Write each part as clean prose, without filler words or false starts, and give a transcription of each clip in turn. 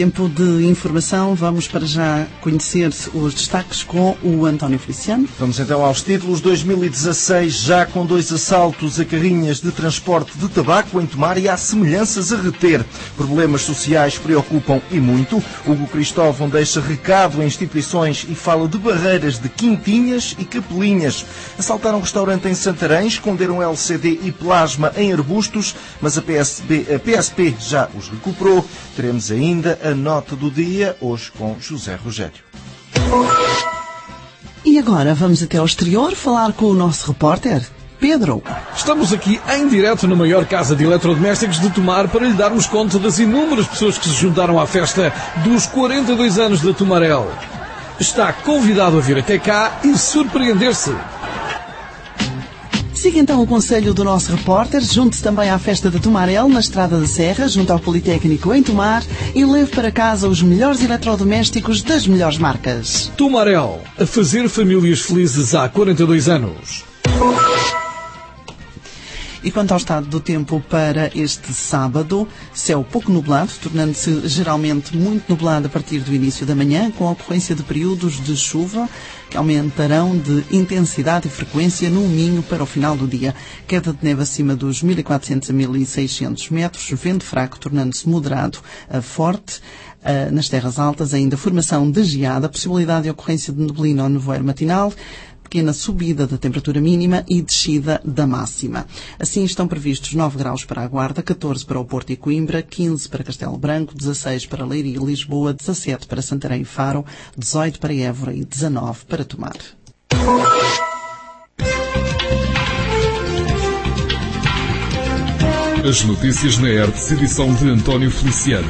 Tempo de informação, vamos para já conhecer os destaques com o António Feliciano. Vamos então aos títulos. 2016, já com 2 assaltos a carrinhas de transporte de tabaco em Tomar e há semelhanças a reter. Problemas sociais preocupam e muito. Hugo Cristóvão deixa recado em instituições e fala de barreiras de quintinhas e capelinhas. Assaltaram um restaurante em Santarém, esconderam LCD e plasma em arbustos, mas a PSP já os recuperou. Teremos ainda a nota do dia, hoje com José Rogério. E agora vamos até ao exterior falar com o nosso repórter, Pedro. Estamos aqui em direto na maior casa de eletrodomésticos de Tomar para lhe darmos conta das inúmeras pessoas que se juntaram à festa dos 42 anos da Tomarel. Está convidado a vir até cá e surpreender-se. Siga então o conselho do nosso repórter, junte-se também à festa da Tomarel, na Estrada da Serra, junto ao Politécnico em Tomar, e leve para casa os melhores eletrodomésticos das melhores marcas. Tomarel, a fazer famílias felizes há 42 anos. E quanto ao estado do tempo para este sábado, céu pouco nublado, tornando-se geralmente muito nublado a partir do início da manhã, com a ocorrência de períodos de chuva que aumentarão de intensidade e frequência no Minho para o final do dia. Queda de neve acima dos 1.400 a 1.600 metros, vento fraco tornando-se moderado a forte. Nas terras altas, ainda formação de geada, possibilidade de ocorrência de neblina ou nevoeiro matinal, pequena subida da temperatura mínima e descida da máxima. Assim estão previstos 9 graus para a Guarda, 14 para o Porto e Coimbra, 15 para Castelo Branco, 16 para Leiria e Lisboa, 17 para Santarém e Faro, 18 para Évora e 19 para Tomar. As notícias na ERTS, edição de António Feliciano.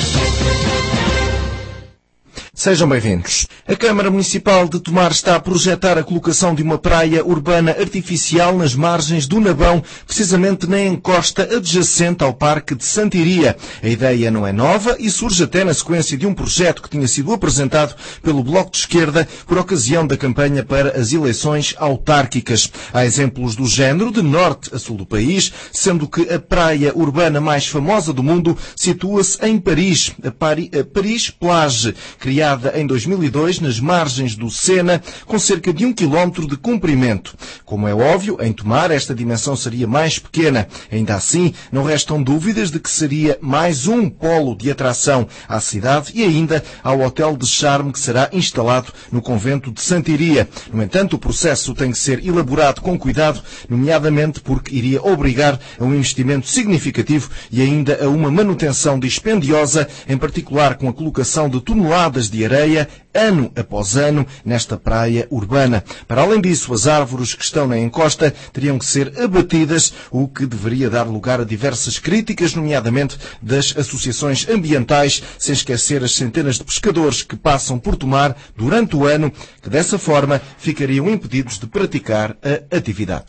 Sejam bem-vindos. A Câmara Municipal de Tomar está a projetar a colocação de uma praia urbana artificial nas margens do Nabão, precisamente na encosta adjacente ao Parque de Santiria. A ideia não é nova e surge até na sequência de um projeto que tinha sido apresentado pelo Bloco de Esquerda por ocasião da campanha para as eleições autárquicas. Há exemplos do género de norte a sul do país, sendo que a praia urbana mais famosa do mundo situa-se em Paris, a Paris Plage, criada em 2002 nas margens do Sena, com cerca de 1 km de comprimento. Como é óbvio, em Tomar esta dimensão seria mais pequena. Ainda assim, não restam dúvidas de que seria mais um polo de atração à cidade e ainda ao hotel de charme que será instalado no convento de Santiria. No entanto, o processo tem que ser elaborado com cuidado, nomeadamente porque iria obrigar a um investimento significativo e ainda a uma manutenção dispendiosa, em particular com a colocação de toneladas de areia, ano após ano, nesta praia urbana. Para além disso, as árvores que estão na encosta teriam que ser abatidas, o que deveria dar lugar a diversas críticas, nomeadamente das associações ambientais, sem esquecer as centenas de pescadores que passam por Tomar durante o ano, que dessa forma ficariam impedidos de praticar a atividade.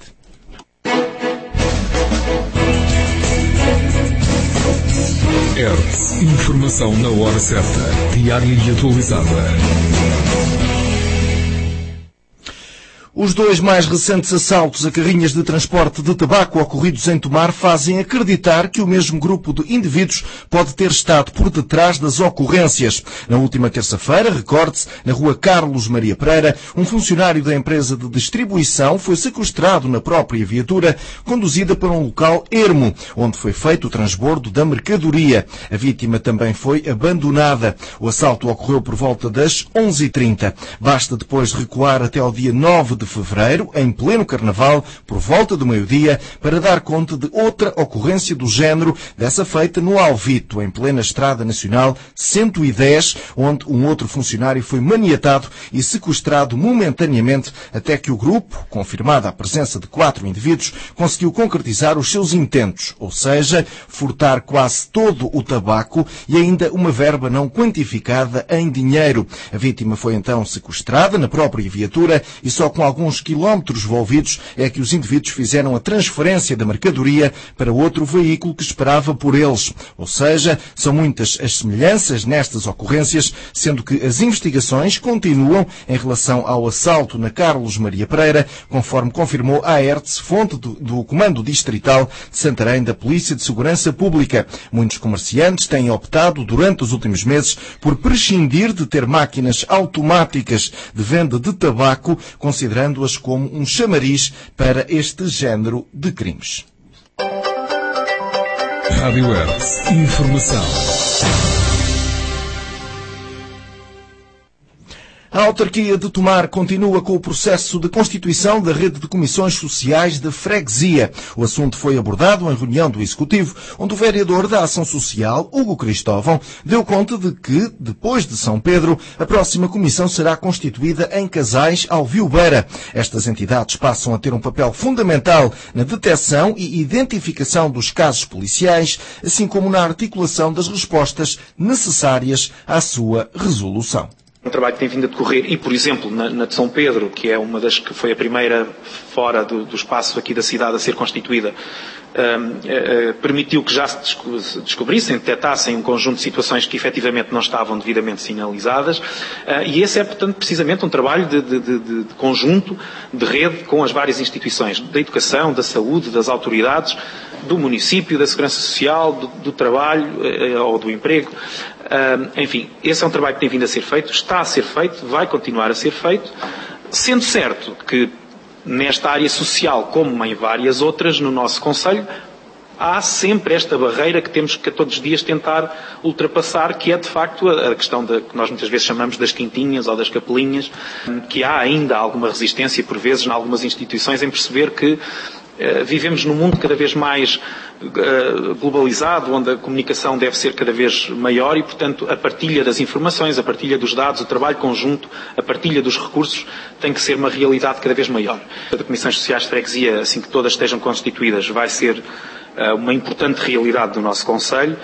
ERTS. Informação na hora certa, diária e atualizada. Os 2 mais recentes assaltos a carrinhas de transporte de tabaco ocorridos em Tomar fazem acreditar que o mesmo grupo de indivíduos pode ter estado por detrás das ocorrências. Na última terça-feira, recorde-se, na rua Carlos Maria Pereira, um funcionário da empresa de distribuição foi sequestrado na própria viatura, conduzida para um local ermo, onde foi feito o transbordo da mercadoria. A vítima também foi abandonada. O assalto ocorreu por volta das 11h30. Basta depois recuar até ao dia 9 de fevereiro, em pleno Carnaval, por volta do meio-dia, para dar conta de outra ocorrência do género, dessa feita no Alvito, em plena Estrada Nacional 110, onde um outro funcionário foi maniatado e sequestrado momentaneamente até que o grupo, confirmada a presença de 4 indivíduos, conseguiu concretizar os seus intentos, ou seja, furtar quase todo o tabaco e ainda uma verba não quantificada em dinheiro. A vítima foi então sequestrada na própria viatura e só com alguns quilómetros envolvidos é que os indivíduos fizeram a transferência da mercadoria para outro veículo que esperava por eles. Ou seja, são muitas as semelhanças nestas ocorrências, sendo que as investigações continuam em relação ao assalto na Carlos Maria Pereira, conforme confirmou a AERTS, fonte do Comando Distrital de Santarém da Polícia de Segurança Pública. Muitos comerciantes têm optado, durante os últimos meses, por prescindir de ter máquinas automáticas de venda de tabaco, considerando-as como um chamariz para este género de crimes. Rádio Hertz. Informação. A autarquia de Tomar continua com o processo de constituição da rede de comissões sociais da freguesia. O assunto foi abordado em reunião do Executivo, onde o vereador da Ação Social, Hugo Cristóvão, deu conta de que, depois de São Pedro, a próxima comissão será constituída em Casais, Alvio-Beira. Estas entidades passam a ter um papel fundamental na detecção e identificação dos casos policiais, assim como na articulação das respostas necessárias à sua resolução. Um trabalho que tem vindo a decorrer e, por exemplo, na de São Pedro, que é uma das que foi a primeira fora do espaço aqui da cidade a ser constituída, permitiu que já se descobrissem, detectassem um conjunto de situações que efetivamente não estavam devidamente sinalizadas, e esse é, portanto, precisamente um trabalho de conjunto, de rede com as várias instituições da educação, da saúde, das autoridades, do município, da segurança social, do trabalho ou do emprego. Enfim, esse é um trabalho que tem vindo a ser feito, está a ser feito, vai continuar a ser feito, sendo certo que nesta área social, como em várias outras no nosso concelho, há sempre esta barreira que temos que a todos os dias tentar ultrapassar, que é de facto a questão que nós muitas vezes chamamos das quintinhas ou das capelinhas, que há ainda alguma resistência por vezes em algumas instituições em perceber que vivemos num mundo cada vez mais globalizado, onde a comunicação deve ser cada vez maior e, portanto, a partilha das informações, a partilha dos dados, o trabalho conjunto, a partilha dos recursos tem que ser uma realidade cada vez maior. A Comissões Sociais de Freguesia, assim que todas estejam constituídas, vai ser uma importante realidade do nosso concelho.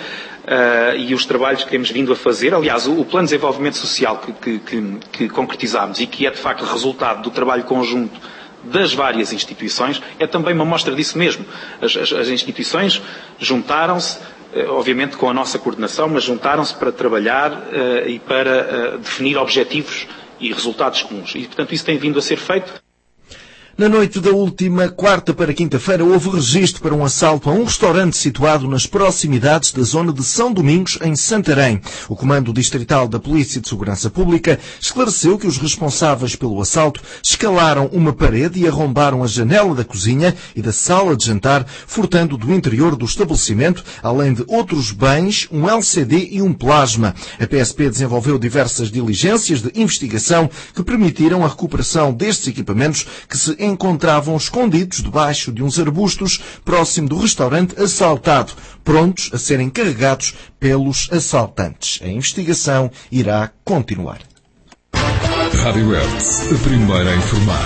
E os trabalhos que temos vindo a fazer, aliás, o Plano de Desenvolvimento Social que concretizámos e que é, de facto, resultado do trabalho conjunto das várias instituições, é também uma mostra disso mesmo. As instituições juntaram-se, obviamente com a nossa coordenação, mas juntaram-se para trabalhar e para definir objetivos e resultados comuns. E, portanto, isso tem vindo a ser feito. Na noite da última quarta para quinta-feira houve registro para um assalto a um restaurante situado nas proximidades da zona de São Domingos, em Santarém. O Comando Distrital da Polícia de Segurança Pública esclareceu que os responsáveis pelo assalto escalaram uma parede e arrombaram a janela da cozinha e da sala de jantar, furtando do interior do estabelecimento, além de outros bens, um LCD e um plasma. A PSP desenvolveu diversas diligências de investigação que permitiram a recuperação destes equipamentos que se encontravam escondidos debaixo de uns arbustos próximo do restaurante assaltado, prontos a serem carregados pelos assaltantes. A investigação irá continuar. Rádio Hertz, a primeira a informar.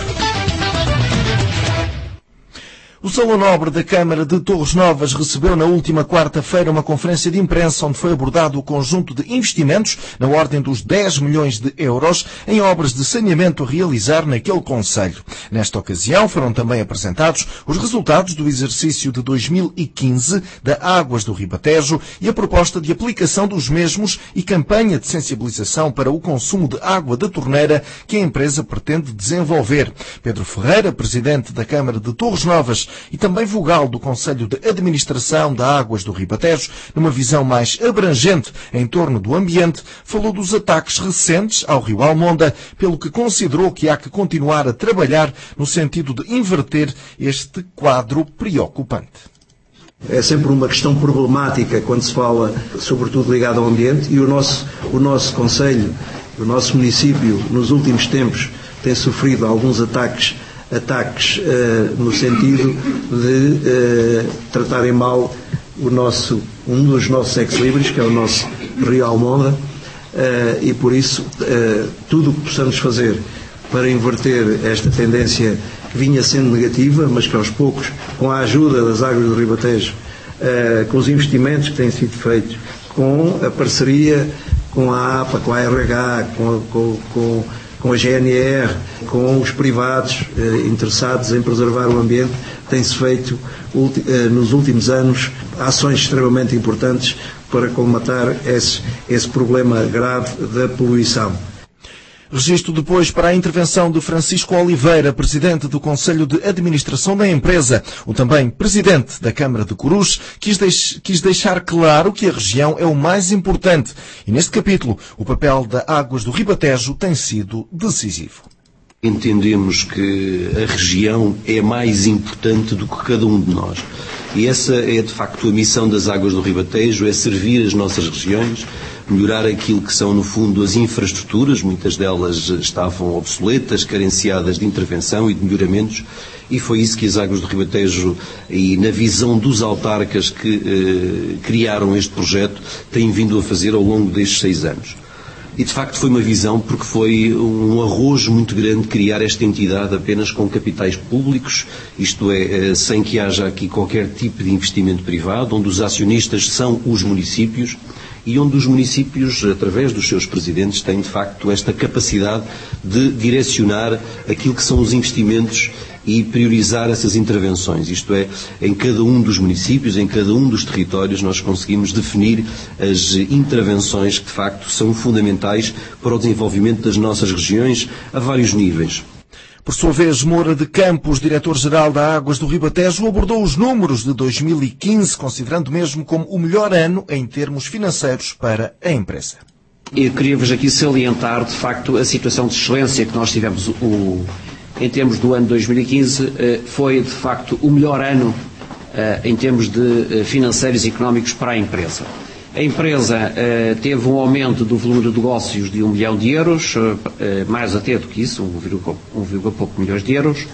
O Salão Nobre da Câmara de Torres Novas recebeu na última quarta-feira uma conferência de imprensa onde foi abordado o conjunto de investimentos na ordem dos 10 milhões de euros em obras de saneamento a realizar naquele concelho. Nesta ocasião foram também apresentados os resultados do exercício de 2015 da Águas do Ribatejo e a proposta de aplicação dos mesmos e campanha de sensibilização para o consumo de água da torneira que a empresa pretende desenvolver. Pedro Ferreira, presidente da Câmara de Torres Novas e também vogal do Conselho de Administração da Águas do Ribatejo, numa visão mais abrangente em torno do ambiente, falou dos ataques recentes ao Rio Almonda, pelo que considerou que há que continuar a trabalhar no sentido de inverter este quadro preocupante. É sempre uma questão problemática quando se fala, sobretudo ligado ao ambiente, e o nosso Conselho, o nosso município, nos últimos tempos, tem sofrido alguns ataques no sentido de tratarem mal um dos nossos ex-libris, que é o nosso Rio Almonda, e por isso tudo o que possamos fazer para inverter esta tendência que vinha sendo negativa, mas que aos poucos, com a ajuda das Águas do Ribatejo, com os investimentos que têm sido feitos, com a parceria com a APA, com a RH, com com a GNR, com os privados interessados em preservar o ambiente, tem-se feito nos últimos anos ações extremamente importantes para colmatar esse problema grave da poluição. Registro depois para a intervenção de Francisco Oliveira, presidente do Conselho de Administração da empresa. O também presidente da Câmara de Corus quis deixar claro que a região é o mais importante e, neste capítulo, o papel da Águas do Ribatejo tem sido decisivo. Entendemos que a região é mais importante do que cada um de nós. E essa é, de facto, a missão das Águas do Ribatejo, é servir as nossas regiões, melhorar aquilo que são, no fundo, as infraestruturas, muitas delas estavam obsoletas, carenciadas de intervenção e de melhoramentos, e foi isso que as Águas do Ribatejo, e na visão dos autarcas que criaram este projeto, têm vindo a fazer ao longo destes 6 anos. E, de facto, foi uma visão porque foi um arrojo muito grande criar esta entidade apenas com capitais públicos, isto é, sem que haja aqui qualquer tipo de investimento privado, onde os acionistas são os municípios e onde os municípios, através dos seus presidentes, têm, de facto, esta capacidade de direcionar aquilo que são os investimentos e priorizar essas intervenções. Isto é, em cada um dos municípios, em cada um dos territórios, nós conseguimos definir as intervenções que, de facto, são fundamentais para o desenvolvimento das nossas regiões a vários níveis. Por sua vez, Moura de Campos, diretor-geral da Águas do Ribatejo, abordou os números de 2015, considerando mesmo como o melhor ano em termos financeiros para a empresa. Eu queria-vos aqui salientar, de facto, a situação de excelência que nós tivemos em termos do ano 2015. Foi, de facto, o melhor ano em termos de financeiros e económicos para a empresa. A empresa teve um aumento do volume de negócios de 1 milhão de euros, mais até do que isso, 1, pouco milhões de euros,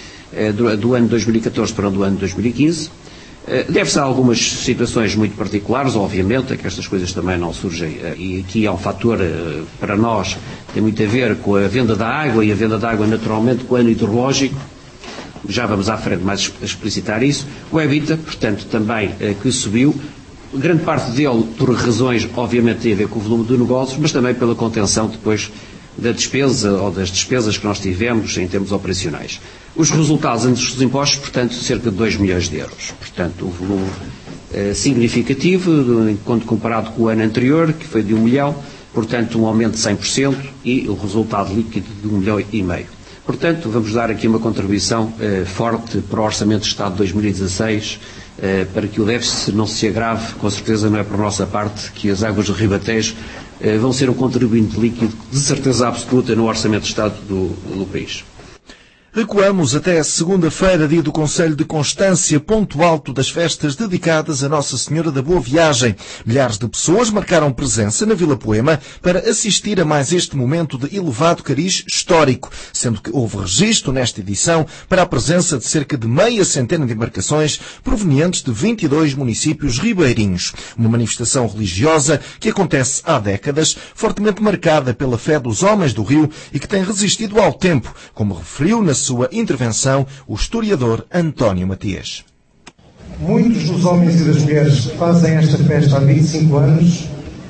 do ano 2014 para o ano 2015. Deve-se a algumas situações muito particulares, obviamente, é que estas coisas também não surgem, e aqui há um fator para nós, tem muito a ver com a venda da água, e a venda da água naturalmente com o ano hidrológico, já vamos à frente mais explicitar isso. O EBITDA, portanto, também que subiu, grande parte dele por razões, obviamente, tem a ver com o volume de negócios, mas também pela contenção depois da despesa ou das despesas que nós tivemos em termos operacionais. Os resultados antes dos impostos, portanto, cerca de 2 milhões de euros. Portanto, o volume significativo, quando comparado com o ano anterior, que foi de 1 milhão, portanto, um aumento de 100% e o resultado líquido de 1,5 milhão. Portanto, vamos dar aqui uma contribuição forte para o Orçamento de Estado de 2016, para que o déficit não se agrave. Com certeza não é por nossa parte que as Águas do Ribatejo vão ser um contribuinte líquido de certeza absoluta no Orçamento de Estado do país. Recuamos até segunda-feira, dia do Conselho de Constância, ponto alto das festas dedicadas a Nossa Senhora da Boa Viagem. Milhares de pessoas marcaram presença na Vila Poema para assistir a mais este momento de elevado cariz histórico, sendo que houve registro nesta edição para a presença de cerca de meia centena de embarcações provenientes de 22 municípios ribeirinhos. Uma manifestação religiosa que acontece há décadas, fortemente marcada pela fé dos homens do rio e que tem resistido ao tempo, como referiu na sua intervenção o historiador António Matias. Muitos dos homens e das mulheres que fazem esta festa há 25 anos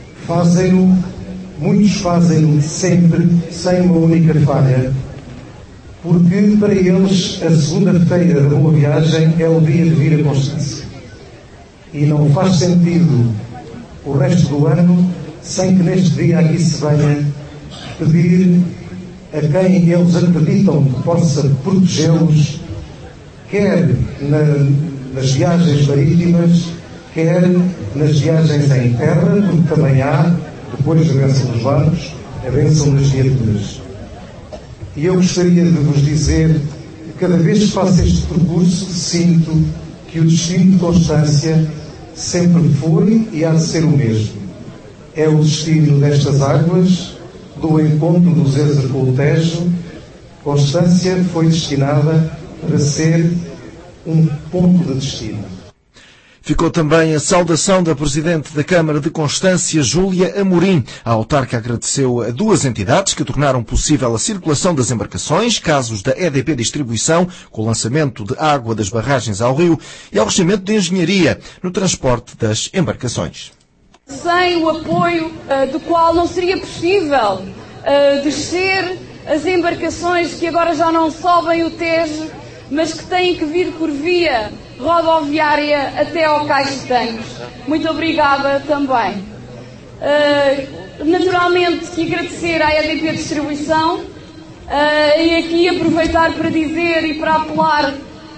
muitos fazem-no sempre sem uma única falha, porque para eles a segunda-feira da Boa Viagem é o dia de vir a Constância. E não faz sentido o resto do ano sem que neste dia aqui se venha pedir a quem eles acreditam que possa protegê-los, quer nas viagens marítimas, quer nas viagens em terra, porque também há, depois da bênção dos barcos, a bênção das viaturas. E eu gostaria de vos dizer que cada vez que faço este percurso, sinto que o destino de Constância sempre foi e há de ser o mesmo. É o destino destas águas, do encontro do Zezer com o Tejo. Constância foi destinada para ser um ponto de destino. Ficou também a saudação da Presidente da Câmara de Constância, Júlia Amorim. A autarca agradeceu a duas entidades que tornaram possível a circulação das embarcações, casos da EDP Distribuição, com o lançamento de água das barragens ao rio, e ao regimento de engenharia no transporte das embarcações. Sem o apoio do qual não seria possível descer as embarcações que agora já não sobem o Tejo, mas que têm que vir por via rodoviária até ao Cais de Tanques. Muito obrigada também. Naturalmente que agradecer à EDP Distribuição e aqui aproveitar para dizer e para apelar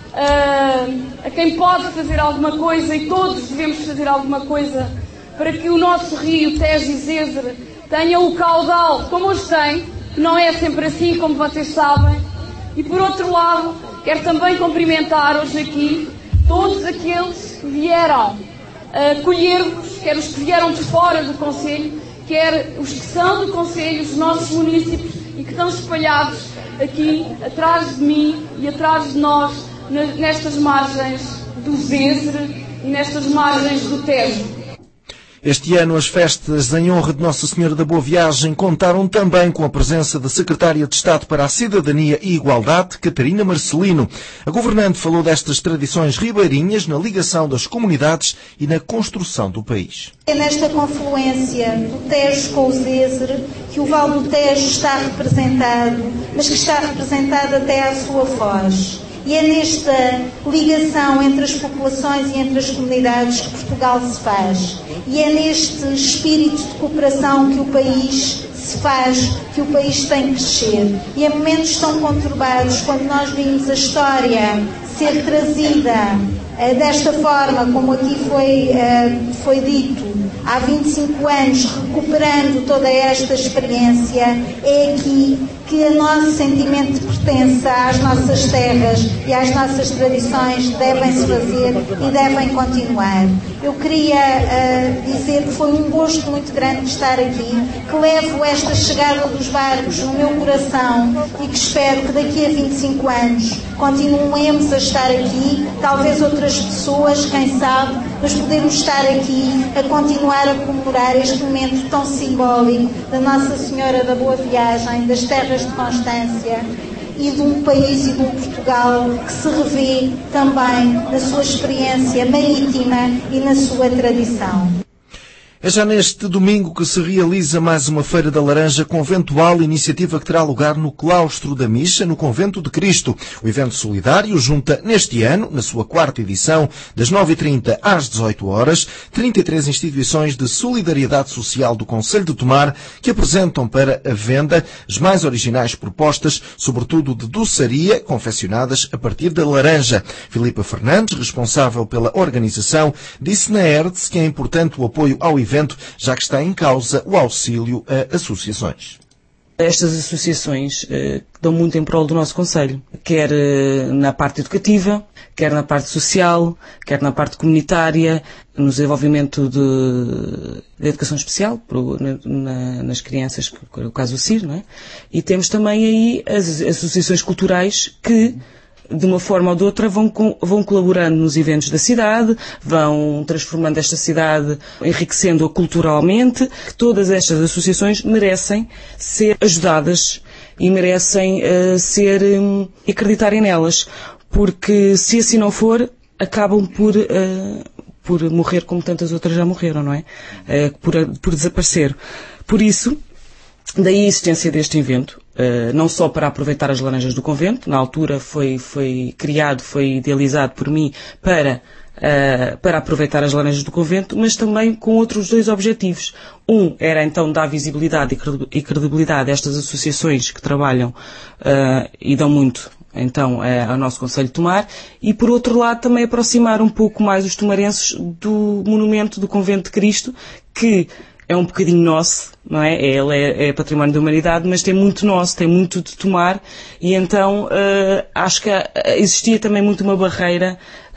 a quem pode fazer alguma coisa, e todos devemos fazer alguma coisa, para que o nosso rio Tejo e Zezer tenha o caudal como hoje tem, que não é sempre assim, como vocês sabem. E por outro lado, quero também cumprimentar hoje aqui todos aqueles que vieram acolher-vos, quer os que vieram de fora do Conselho, quer os que são do Conselho, os nossos munícipes, e que estão espalhados aqui atrás de mim e atrás de nós, nestas margens do Zezer e nestas margens do Tejo. Este ano as festas em honra de Nossa Senhora da Boa Viagem contaram também com a presença da Secretária de Estado para a Cidadania e Igualdade, Catarina Marcelino. A governante falou destas tradições ribeirinhas na ligação das comunidades e na construção do país. É nesta confluência do Tejo com o Zezer que o Vale do Tejo está representado, mas que está representado até à sua foz. E é nesta ligação entre as populações e entre as comunidades que Portugal se faz. E é neste espírito de cooperação que o país se faz, que o país tem que crescer. E em momentos tão conturbados, quando nós vimos a história ser trazida desta forma, como aqui foi dito, há 25 anos, recuperando toda esta experiência, é aqui que o nosso sentimento de pertença às nossas terras e às nossas tradições devem-se fazer e devem continuar. Eu queria dizer que foi um gosto muito grande estar aqui, que levo esta chegada dos barcos no meu coração e que espero que daqui a 25 anos continuemos a estar aqui, talvez outras pessoas, quem sabe, mas podemos estar aqui a continuar a comemorar este momento tão simbólico da Nossa Senhora da Boa Viagem, das terras de Constância e de um país e de um Portugal que se revê também na sua experiência marítima e na sua tradição. É já neste domingo que se realiza mais uma Feira da Laranja conventual, iniciativa que terá lugar no claustro da Missa, no Convento de Cristo. O evento solidário junta neste ano, na sua 4ª edição, das 9h30 às 18 horas, 33 instituições de solidariedade social do Concelho de Tomar que apresentam para a venda as mais originais propostas, sobretudo de doçaria, confeccionadas a partir da laranja. Filipa Fernandes, responsável pela organização, disse na ERDS que é importante o apoio ao evento, já que está em causa o auxílio a associações. Estas associações dão muito em prol do nosso Concelho, quer na parte educativa, quer na parte social, quer na parte comunitária, no desenvolvimento de educação especial nas crianças, que é o caso do CIR, não é? E temos também aí as associações culturais que, de uma forma ou de outra, vão colaborando nos eventos da cidade, vão transformando esta cidade, enriquecendo-a culturalmente. Todas estas associações merecem ser ajudadas e merecem acreditarem nelas, porque se assim não for, acabam por morrer como tantas outras já morreram, não é? Por desaparecer. Por isso, daí a existência deste evento, não só para aproveitar as laranjas do convento, na altura foi idealizado por mim para aproveitar as laranjas do convento, mas também com outros 2 objetivos. Um era então dar visibilidade e credibilidade a estas associações que trabalham e dão muito então ao nosso Concelho de Tomar, e por outro lado também aproximar um pouco mais os tomarenses do monumento do Convento de Cristo, que é um bocadinho nosso, não é? Ele é património da humanidade, mas tem muito nosso, tem muito de Tomar, e então acho que existia também muito uma barreira,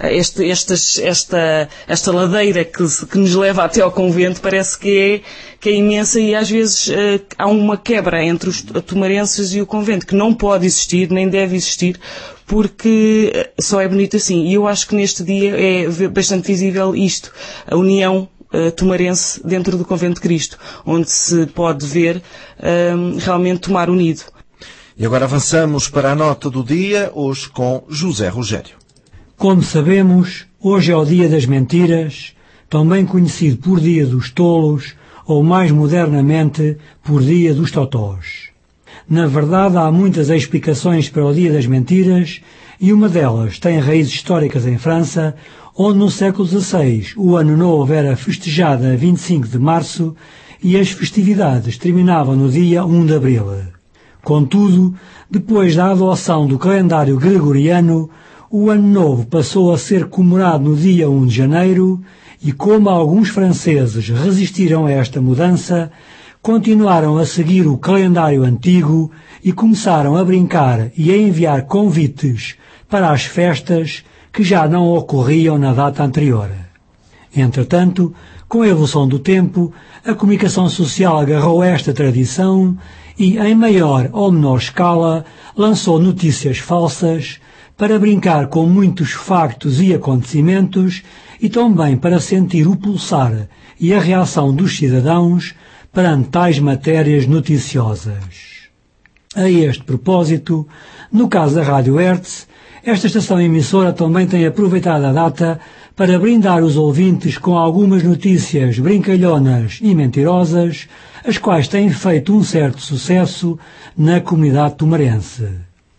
esta ladeira que nos leva até ao convento, parece que é imensa, e às vezes há uma quebra entre os tomarenses e o convento, que não pode existir, nem deve existir, porque só é bonito assim. E eu acho que neste dia é bastante visível isto, a união tomarense dentro do Convento de Cristo, onde se pode ver realmente Tomar unido. E agora avançamos para a nota do dia, hoje com José Rogério. Como sabemos, hoje é o dia das mentiras, também conhecido por dia dos tolos, ou mais modernamente, por dia dos totós. Na verdade, há muitas explicações para o Dia das Mentiras e uma delas tem raízes históricas em França, onde no século XVI o Ano Novo era festejado a 25 de março e as festividades terminavam no dia 1 de abril. Contudo, depois da adoção do calendário gregoriano, o Ano Novo passou a ser comemorado no dia 1 de janeiro e, como alguns franceses resistiram a esta mudança, continuaram a seguir o calendário antigo e começaram a brincar e a enviar convites para as festas que já não ocorriam na data anterior. Entretanto, com a evolução do tempo, a comunicação social agarrou esta tradição e, em maior ou menor escala, lançou notícias falsas para brincar com muitos factos e acontecimentos e também para sentir o pulsar e a reação dos cidadãos perante tais matérias noticiosas. A este propósito, no caso da Rádio Hertz, esta estação emissora também tem aproveitado a data para brindar os ouvintes com algumas notícias brincalhonas e mentirosas, as quais têm feito um certo sucesso na comunidade tumarense.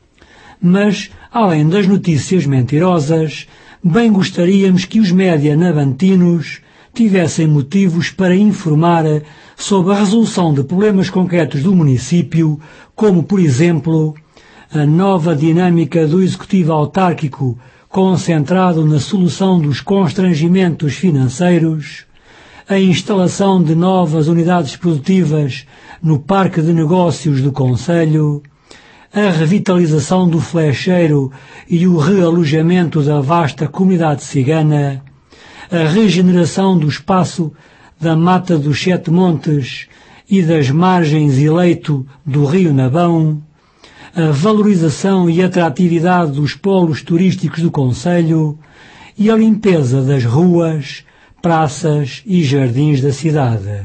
Mas, além das notícias mentirosas, bem gostaríamos que os média navantinos tivessem motivos para informar sobre a resolução de problemas concretos do município, como, por exemplo, a nova dinâmica do executivo autárquico concentrado na solução dos constrangimentos financeiros, a instalação de novas unidades produtivas no Parque de Negócios do Concelho, a revitalização do Flecheiro e o realojamento da vasta comunidade cigana, a regeneração do espaço da Mata dos Sete Montes e das margens e leito do Rio Nabão, a valorização e atratividade dos polos turísticos do concelho e a limpeza das ruas, praças e jardins da cidade.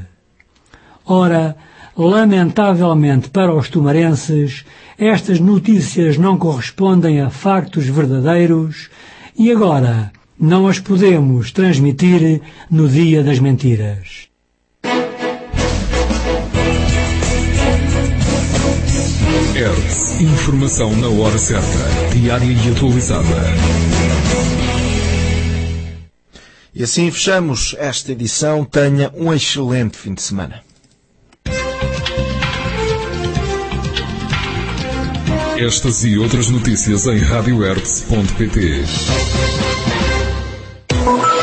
Ora, lamentavelmente para os tumarenses, estas notícias não correspondem a factos verdadeiros e agora não as podemos transmitir no Dia das Mentiras. Hertz, informação na hora certa, diária e atualizada. E assim fechamos esta edição. Tenha um excelente fim de semana. Estas e outras notícias em radiohertz.pt.